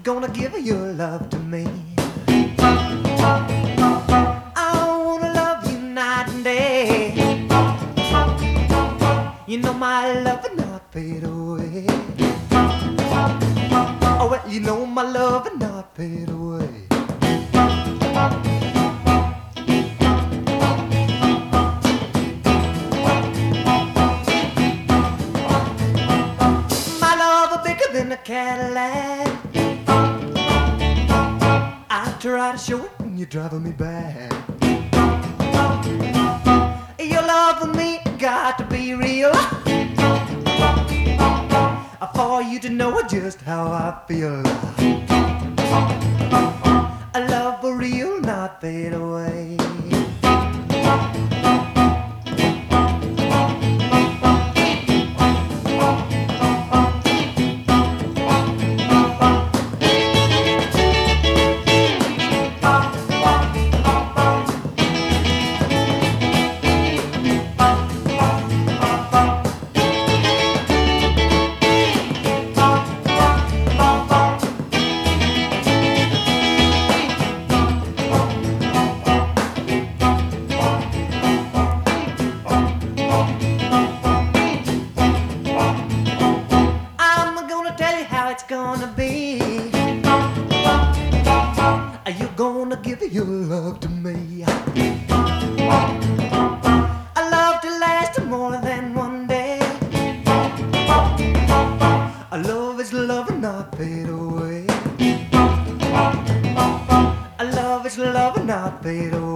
gonna give your love to me. I wanna love you night and day. You know my love will not fade away. Oh, well, you know my love will not fade away. My love is bigger than a Cadillac. I try to show it when you're driving me back. Your love for me got to be real, for you to know just how I feel. A love for real, not fade away. It's gonna be. Are you gonna give your love to me? A love to last more than one day. A love is love and not fade away. A love is love and not fade away.